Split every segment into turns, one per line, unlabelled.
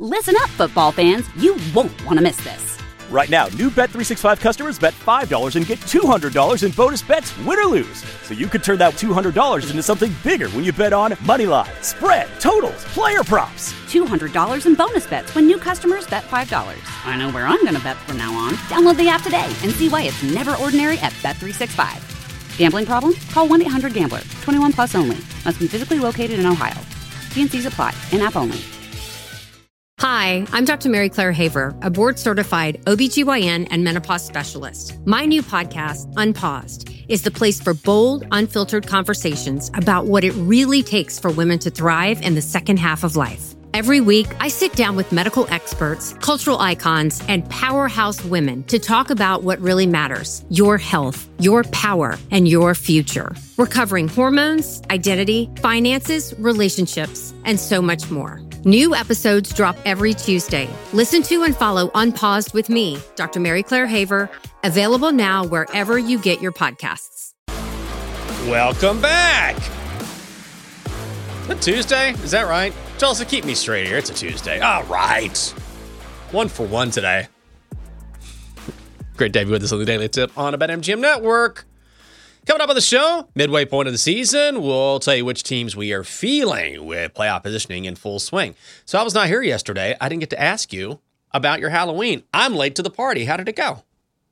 Listen up, football fans. You won't want to miss this.
Right now, new Bet365 customers bet $5 and get $200 in bonus bets, win or lose. So you could turn that $200 into something bigger when you bet on moneyline, spread, totals, player props.
$200 in bonus bets when new customers bet $5. I know where I'm going to bet from now on. Download the app today and see why it's never ordinary at Bet365. Gambling problem? Call 1-800-GAMBLER. 21 plus only. Must be physically located in Ohio. T&Cs apply. In-app only.
Hi, I'm Dr. Mary Claire Haver, a board-certified OBGYN and menopause specialist. My new podcast, Unpaused, is the place for bold, unfiltered conversations about what it really takes for women to thrive in the second half of life. Every week, I sit down with medical experts, cultural icons, and powerhouse women to talk about what really matters: your health, your power, and your future. We're covering hormones, identity, finances, relationships, and so much more. New episodes drop every Tuesday. Listen to and follow Unpaused with me, Dr. Mary Claire Haver, available now wherever you get your podcasts.
Welcome back. Is it Tuesday? Is that right? Chelsea, keep me straight here. It's a Tuesday. All right. 1 for 1 today. Great to have you with us on the Daily Tip on a BetMGM Network. Coming up on the show, midway point of the season, we'll tell you which teams we are feeling with playoff positioning in full swing. So I was not here yesterday. I didn't get to ask you about your Halloween. I'm late to the party. How did it go?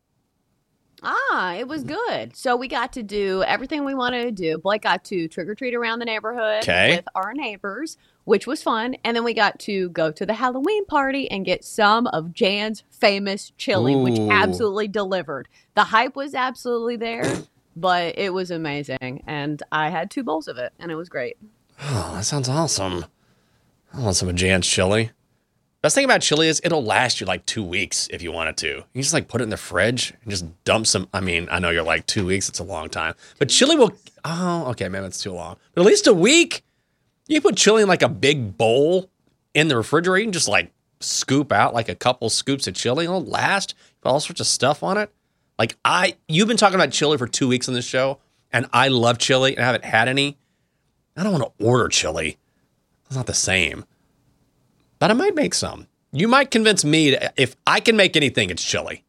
It was good. So we got to do everything we wanted to do. Blake got to trick-or-treat around the neighborhood with our neighbors, which was fun. And then we got to go to the Halloween party and get some of Jan's famous chili, which absolutely delivered. The hype was absolutely there. But it was amazing, and I had 2 bowls of it, and it was great.
Oh, that sounds awesome. I want some of Jan's chili. Best thing about chili is it'll last you like 2 weeks if you wanted to. You just like put it in the fridge and just dump some. I mean, I know you're like 2 weeks. It's a long time. But chili will, okay, maybe it's too long. But at least a week, you put chili in like a big bowl in the refrigerator and just like scoop out like a couple scoops of chili. It'll last. Put all sorts of stuff on it. Like you've been talking about chili for 2 weeks on this show, and I love chili and I haven't had any. I don't want to order chili. It's not the same. But I might make some. You might convince me if I can make anything, it's chili.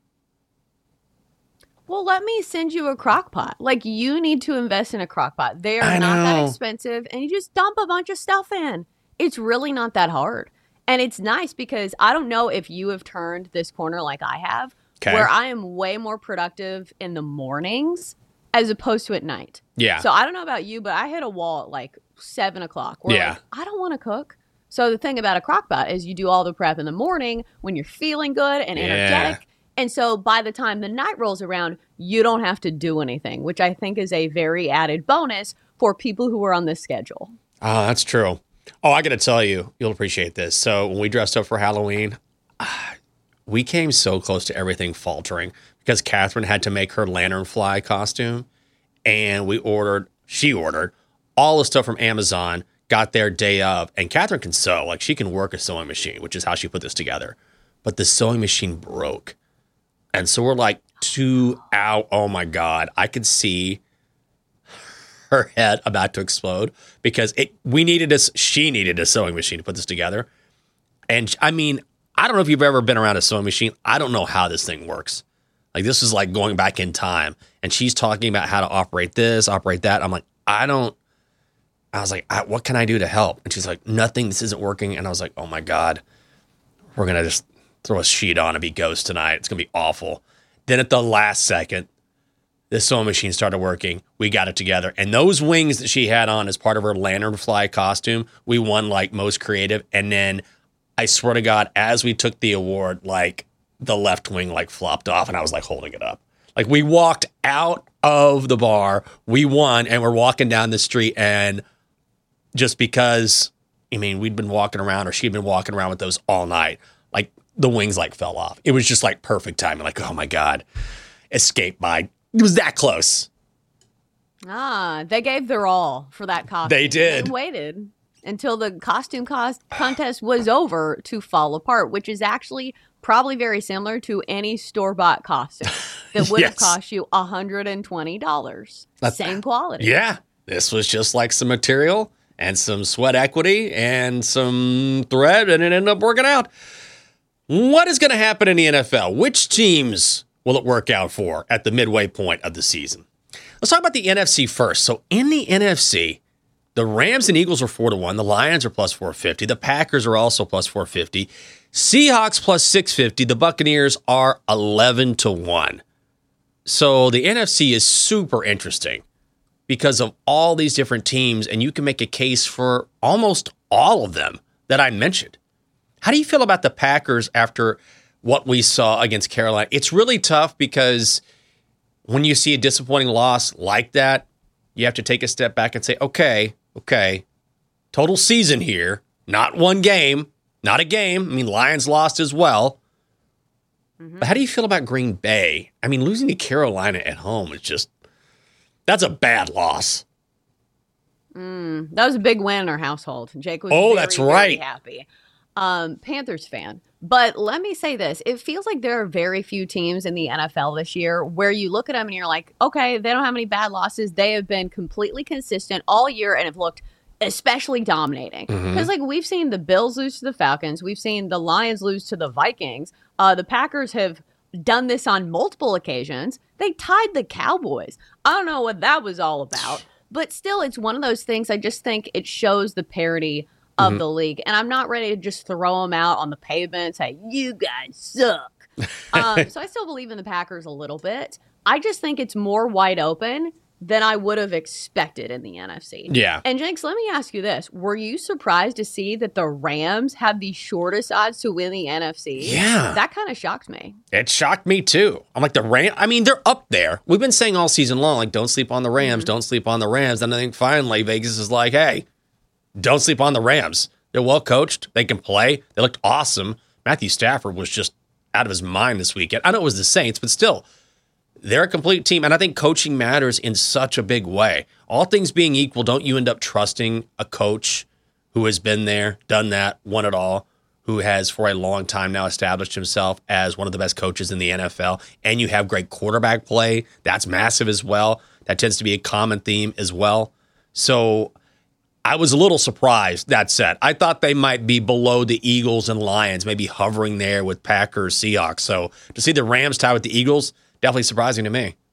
Well, let me send you a crock pot. Like, you need to invest in a crock pot. They are not that expensive, and you just dump a bunch of stuff in. It's really not that hard. And it's nice because I don't know if you have turned this corner like I have. Okay. Where I am way more productive in the mornings as opposed to at night.
Yeah.
So I don't know about you, but I hit a wall at like 7 o'clock. Where I don't want to cook. So the thing about a crock pot is you do all the prep in the morning when you're feeling good and energetic. And so by the time the night rolls around, you don't have to do anything, which I think is a very added bonus for people who are on this schedule.
Oh, that's true. Oh, I got to tell you, you'll appreciate this. So when we dressed up for Halloween, we came so close to everything faltering because Catherine had to make her lanternfly costume, and she ordered all the stuff from Amazon, got there day of, and Catherine can sew. Like, she can work a sewing machine, which is how she put this together. But the sewing machine broke. And so we're like 2 out. Oh my God. I could see her head about to explode because she needed a sewing machine to put this together. And I mean, I don't know if you've ever been around a sewing machine. I don't know how this thing works. Like, this is like going back in time. And she's talking about how to operate this, operate that. I'm like, I was like, what can I do to help? And she's like, nothing, this isn't working. And I was like, oh my God, we're going to just throw a sheet on and be ghosts tonight. It's going to be awful. Then at the last second, the sewing machine started working. We got it together. And those wings that she had on as part of her lanternfly costume, we won like most creative. And then I swear to God, as we took the award, like the left wing like flopped off and I was like holding it up. Like, we walked out of the bar, we won, and we're walking down the street, and just because, I mean, we'd been walking around, or she'd been walking around with those all night, like the wings like fell off. It was just like perfect timing. Like, oh my God, escaped by. It was that close.
They gave their all for that costume.
They did.
They waited until the costume contest was over to fall apart, which is actually probably very similar to any store-bought costume that would have cost you $120. Same quality.
Yeah. This was just like some material and some sweat equity and some thread, and it ended up working out. What is going to happen in the NFL? Which teams will it work out for at the midway point of the season? Let's talk about the NFC first. So in the NFC, the Rams and Eagles are 4-1. The Lions are plus 450. The Packers are also plus 450. Seahawks plus 650. The Buccaneers are 11-1. So the NFC is super interesting because of all these different teams, and you can make a case for almost all of them that I mentioned. How do you feel about the Packers after what we saw against Carolina? It's really tough because when you see a disappointing loss like that, you have to take a step back and say, okay, total season here, not one game, not a game. I mean, Lions lost as well. But how do you feel about Green Bay? I mean, losing to Carolina at home is just, that's a bad loss.
That was a big win in our household. Jake was very happy. Panthers fan. But let me say this. It feels like there are very few teams in the NFL this year where you look at them and you're like, okay, they don't have any bad losses. They have been completely consistent all year and have looked especially dominating. Because like we've seen the Bills lose to the Falcons. We've seen the Lions lose to the Vikings. The Packers have done this on multiple occasions. They tied the Cowboys. I don't know what that was all about. But still, it's one of those things. I just think it shows the parity of the league. And I'm not ready to just throw them out on the pavement and say, you guys suck. So I still believe in the Packers a little bit. I just think it's more wide open than I would have expected in the NFC.
Yeah.
And Jenks, let me ask you this. Were you surprised to see that the Rams have the shortest odds to win the NFC?
Yeah.
That kind of shocked me.
It shocked me too. I'm like, the Rams, I mean, they're up there. We've been saying all season long, like, don't sleep on the Rams, don't sleep on the Rams. And I think finally Vegas is like, hey, don't sleep on the Rams. They're well coached. They can play. They looked awesome. Matthew Stafford was just out of his mind this weekend. I know it was the Saints, but still, they're a complete team. And I think coaching matters in such a big way. All things being equal, don't you end up trusting a coach who has been there, done that, won it all, who has for a long time now established himself as one of the best coaches in the NFL, and you have great quarterback play? That's massive as well. That tends to be a common theme as well. So I was a little surprised, that said. I thought they might be below the Eagles and Lions, maybe hovering there with Packers, Seahawks. So to see the Rams tie with the Eagles, definitely surprising to me.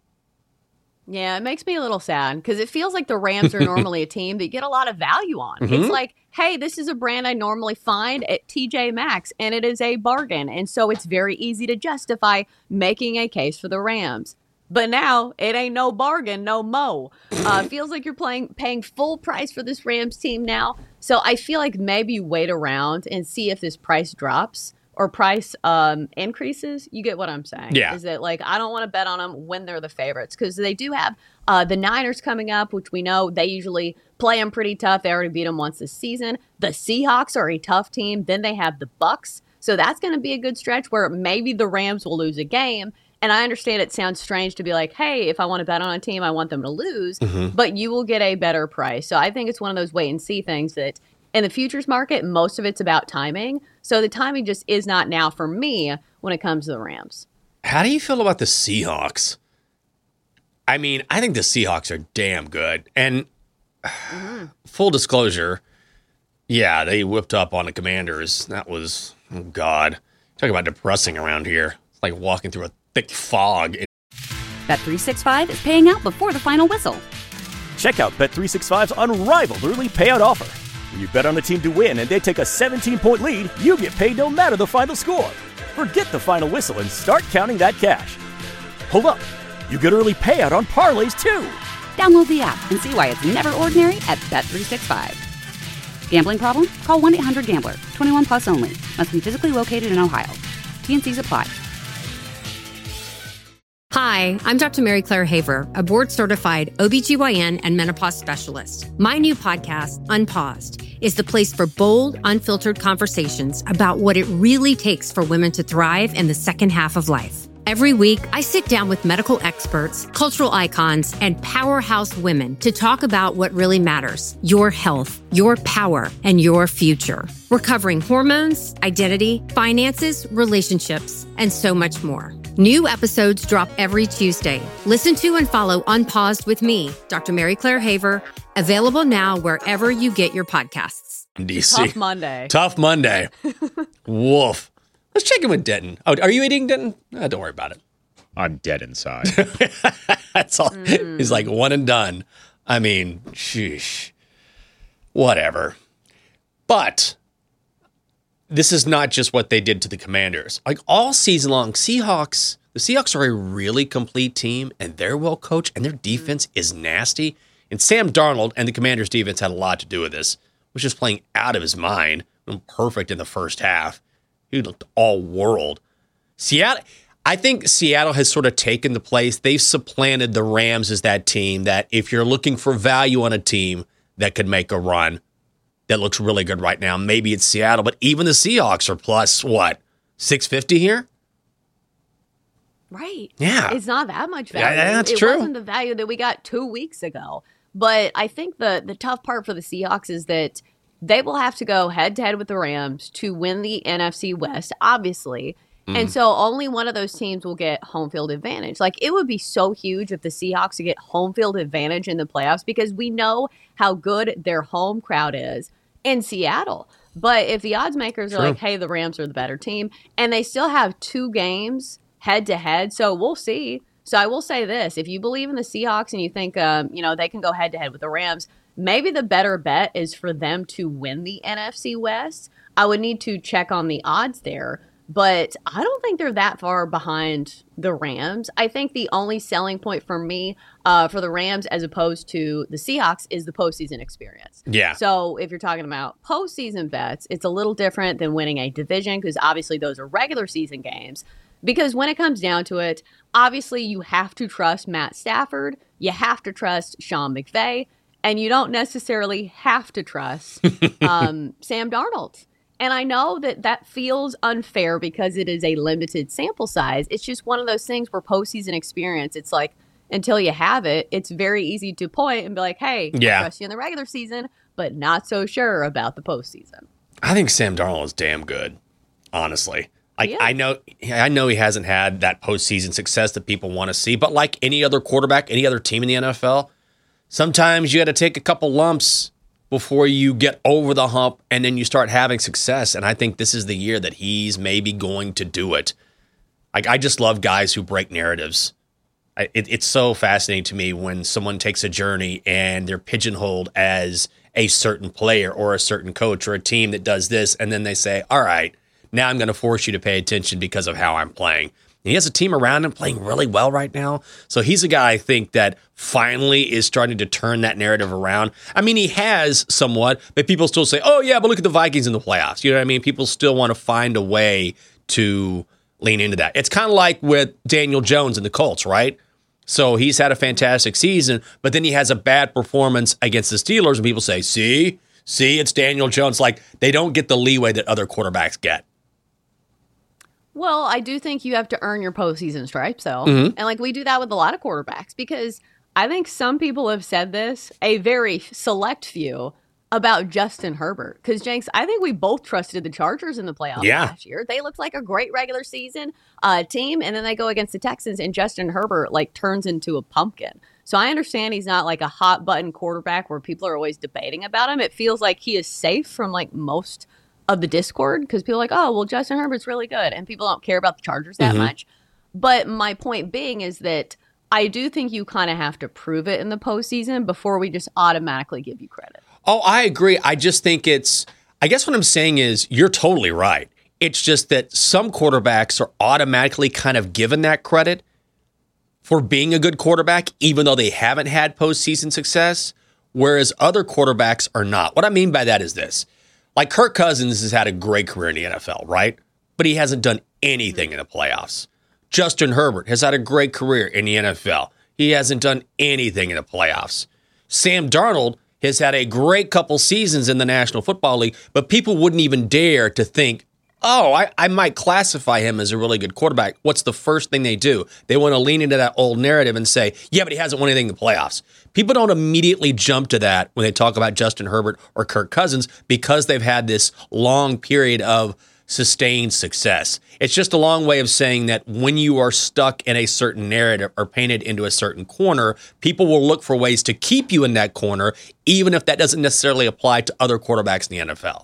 Yeah, it makes me a little sad because it feels like the Rams are normally a team that you get a lot of value on. It's like, hey, this is a brand I normally find at TJ Maxx, and it is a bargain. And so it's very easy to justify making a case for the Rams. But now it ain't no bargain, no mo. Feels like you're paying full price for this Rams team now. So I feel like maybe wait around and see if this price drops or price increases. You get what I'm saying?
Yeah.
Is that like, I don't want to bet on them when they're the favorites because they do have the Niners coming up, which we know they usually play them pretty tough. They already beat them once this season. The Seahawks are a tough team. Then they have the Bucks. So that's going to be a good stretch where maybe the Rams will lose a game. And I understand it sounds strange to be like, hey, if I want to bet on a team, I want them to lose, but you will get a better price. So I think it's one of those wait and see things that in the futures market, most of it's about timing. So the timing just is not now for me when it comes to the Rams.
How do you feel about the Seahawks? I mean, I think the Seahawks are damn good. And full disclosure, yeah, they whipped up on the Commanders. That was, oh God, talk about depressing around here. It's like walking through a thick fog.
Bet365 is paying out before the final whistle.
Check out Bet365's unrivaled early payout offer. When you bet on a team to win and they take a 17-point lead, you get paid no matter the final score. Forget the final whistle and start counting that cash. Hold up. You get early payout on parlays, too.
Download the app and see why it's never ordinary at Bet365. Gambling problem? Call 1-800-GAMBLER. 21 plus only. Must be physically located in Ohio. T&Cs apply.
Hi, I'm Dr. Mary Claire Haver, a board-certified OBGYN and menopause specialist. My new podcast, Unpaused, is the place for bold, unfiltered conversations about what it really takes for women to thrive in the second half of life. Every week, I sit down with medical experts, cultural icons, and powerhouse women to talk about what really matters: your health, your power, and your future. We're covering hormones, identity, finances, relationships, and so much more. New episodes drop every Tuesday. Listen to and follow Unpaused with me, Dr. Mary Claire Haver, Available now wherever you get your podcasts.
DC.
Tough Monday.
Woof. Let's check in with Denton. Oh, are you eating, Denton? Don't worry about it.
I'm dead inside.
That's all. He's like one and done. I mean, sheesh. Whatever. But this is not just what they did to the Commanders. Like all season long, the Seahawks are a really complete team, and they're well coached, and their defense is nasty. And Sam Darnold and the Commanders' defense had a lot to do with this. Was just playing out of his mind. Perfect in the first half. He looked all world. I think Seattle has sort of taken the place. They've supplanted the Rams as that team that if you're looking for value on a team that could make a run, that looks really good right now, maybe it's Seattle. But even the Seahawks are plus, what, 650 here?
Right.
Yeah.
It's not that much value.
Yeah, that's true.
It wasn't the value that we got 2 weeks ago. But I think the tough part for the Seahawks is that they will have to go head-to-head with the Rams to win the NFC West, obviously. And so only one of those teams will get home field advantage. Like, it would be so huge if the Seahawks could get home field advantage in the playoffs because we know how good their home crowd is in Seattle. But if the odds makers are like, hey, the Rams are the better team, and they still have 2 games head-to-head, so we'll see. So I will say this. If you believe in the Seahawks and you think, they can go head-to-head with the Rams, maybe the better bet is for them to win the NFC West. I would need to check on the odds there. But I don't think they're that far behind the Rams. I think the only selling point for me for the Rams as opposed to the Seahawks is the postseason experience.
Yeah.
So if you're talking about postseason bets, it's a little different than winning a division because obviously those are regular season games. Because when it comes down to it, obviously you have to trust Matt Stafford. You have to trust Sean McVay. And you don't necessarily have to trust Sam Darnold. And I know that feels unfair because it is a limited sample size. It's just one of those things where postseason experience, it's like, until you have it, it's very easy to point and be like, hey, I trust you in the regular season, but not so sure about the postseason.
I think Sam Darnold is damn good, honestly. I know he hasn't had that postseason success that people want to see, but like any other quarterback, any other team in the NFL, sometimes you got to take a couple lumps before you get over the hump and then you start having success. And I think this is the year that he's maybe going to do it. I just love guys who break narratives. It's so fascinating to me when someone takes a journey and they're pigeonholed as a certain player or a certain coach or a team that does this. And then they say, all right, now I'm going to force you to pay attention because of how I'm playing. He has a team around him playing really well right now. So he's a guy I think that finally is starting to turn that narrative around. I mean, he has somewhat, but people still say, oh, yeah, but look at the Vikings in the playoffs. You know what I mean? People still want to find a way to lean into that. It's kind of like with Daniel Jones and the Colts, right? So he's had a fantastic season, but then he has a bad performance against the Steelers, and people say, see, it's Daniel Jones. Like, they don't get the leeway that other quarterbacks get.
Well, I do think you have to earn your postseason stripes, though. And, we do that with a lot of quarterbacks because I think some people have said this, a very select few, about Justin Herbert. Because, Jenks, I think we both trusted the Chargers in the playoffs last year. They looked like a great regular season team, and then they go against the Texans, and Justin Herbert, turns into a pumpkin. So I understand he's not, a hot-button quarterback where people are always debating about him. It feels like he is safe from, most of the discord because people are like, oh, well, Justin Herbert's really good. And people don't care about the Chargers that much. But my point being is that I do think you kind of have to prove it in the postseason before we just automatically give you credit.
Oh, I agree. I just think I guess what I'm saying is you're totally right. It's just that some quarterbacks are automatically kind of given that credit for being a good quarterback, even though they haven't had postseason success, whereas other quarterbacks are not. What I mean by that is this. Kirk Cousins has had a great career in the NFL, right? But he hasn't done anything in the playoffs. Justin Herbert has had a great career in the NFL. He hasn't done anything in the playoffs. Sam Darnold has had a great couple seasons in the National Football League, but people wouldn't even dare to think, oh, I might classify him as a really good quarterback. What's the first thing they do? They want to lean into that old narrative and say, yeah, but he hasn't won anything in the playoffs. People don't immediately jump to that when they talk about Justin Herbert or Kirk Cousins because they've had this long period of sustained success. It's just a long way of saying that when you are stuck in a certain narrative or painted into a certain corner, people will look for ways to keep you in that corner, even if that doesn't necessarily apply to other quarterbacks in the NFL.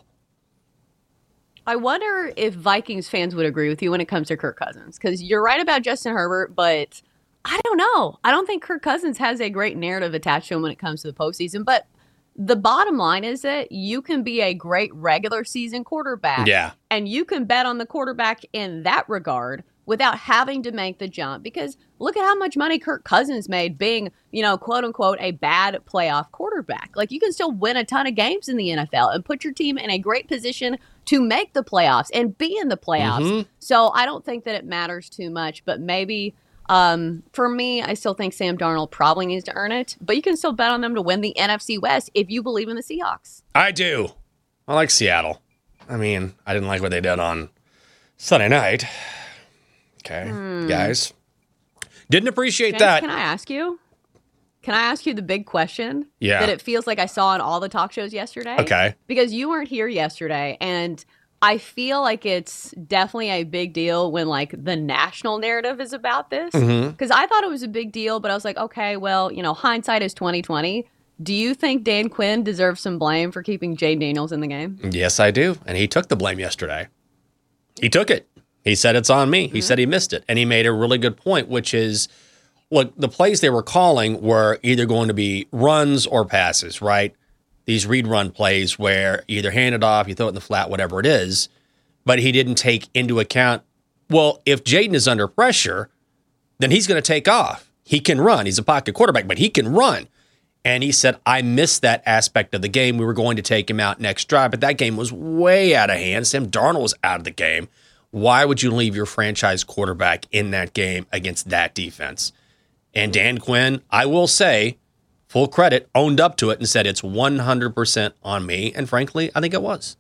I wonder if Vikings fans would agree with you when it comes to Kirk Cousins, because you're right about Justin Herbert, but I don't know. I don't think Kirk Cousins has a great narrative attached to him when it comes to the postseason, but the bottom line is that you can be a great regular season quarterback.
Yeah.
And you can bet on the quarterback in that regard without having to make the jump. Because look at how much money Kirk Cousins made being, quote unquote, a bad playoff quarterback. Like, you can still win a ton of games in the NFL and put your team in a great position to make the playoffs and be in the playoffs. Mm-hmm. So I don't think that it matters too much, but maybe for me, I still think Sam Darnold probably needs to earn it, but you can still bet on them to win the NFC West if you believe in the Seahawks.
I do. I like Seattle. I mean, I didn't like what they did on Sunday night. Okay, guys. Didn't appreciate
James,
that.
Can I ask you the big question?
Yeah.
That it feels like I saw on all the talk shows yesterday?
Okay.
Because you weren't here yesterday, and I feel like it's definitely a big deal when, like, the national narrative is about this. Because I thought it was a big deal, but I was like, okay, well, hindsight is 20/20. Do you think Dan Quinn deserves some blame for keeping Jayden Daniels in the game?
Yes, I do. And he took the blame yesterday. He took it. He said it's on me. He said he missed it. And he made a really good point, which is, look, the plays they were calling were either going to be runs or passes, right? These read-run plays where you either hand it off, you throw it in the flat, whatever it is. But he didn't take into account, well, if Jayden is under pressure, then he's going to take off. He can run. He's a pocket quarterback, but he can run. And he said, I missed that aspect of the game. We were going to take him out next drive, but that game was way out of hand. Sam Darnold was out of the game. Why would you leave your franchise quarterback in that game against that defense? And Dan Quinn, I will say, full credit, owned up to it and said it's 100% on me. And frankly, I think it was.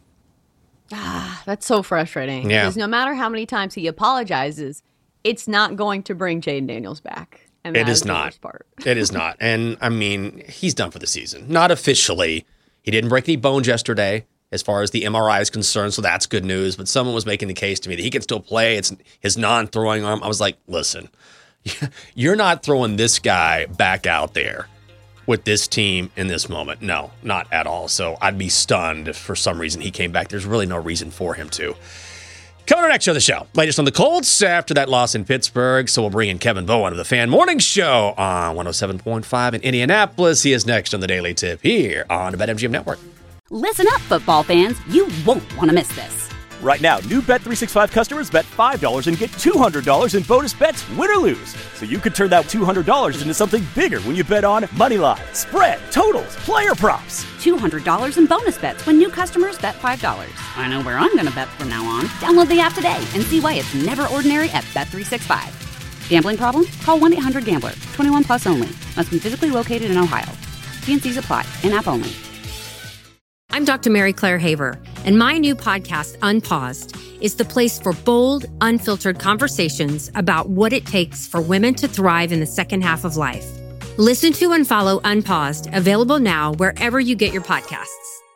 That's so frustrating.
Yeah.
Because no matter how many times he apologizes, it's not going to bring Jayden Daniels back. And
it is not. It is not. And I mean, he's done for the season. Not officially. He didn't break any bones yesterday as far as the MRI is concerned, so that's good news. But someone was making the case to me that he can still play. It's his non-throwing arm. I was like, listen, you're not throwing this guy back out there with this team in this moment. No, not at all. So I'd be stunned if for some reason he came back. There's really no reason for him to. Coming up next show, the show. Latest on the Colts after that loss in Pittsburgh. So we'll bring in Kevin Bowen of the Fan Morning Show on 107.5 in Indianapolis. He is next on the Daily Tip here on the BetMGM Network.
Listen up, football fans. You won't want to miss this.
Right now, new Bet365 customers bet $5 and get $200 in bonus bets, win or lose. So you could turn that $200 into something bigger when you bet on Moneyline, spread, totals, player props.
$200 in bonus bets when new customers bet $5. I know where I'm going to bet from now on. Download the app today and see why it's never ordinary at Bet365. Gambling problem? Call 1-800-GAMBLER. 21 plus only. Must be physically located in Ohio. T&Cs apply. In-app only.
I'm Dr. Mary Claire Haver, and my new podcast, Unpaused, is the place for bold, unfiltered conversations about what it takes for women to thrive in the second half of life. Listen to and follow Unpaused, available now wherever you get your podcasts.